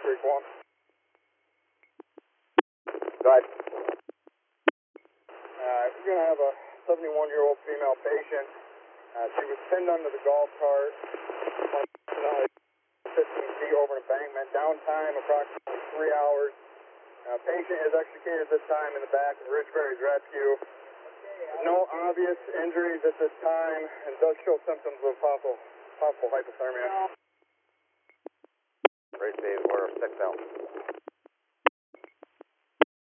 Creek 1. Go ahead. We're going to have a 71-year-old female patient. She was pinned under the golf cart, 15 feet over an embankment. Downtime approximately 3 hours. Patient is extricated this time in the back of Ridgeberry's rescue. No obvious injuries at this time, and does show symptoms of possible hypothermia. Race 8, order 6 out.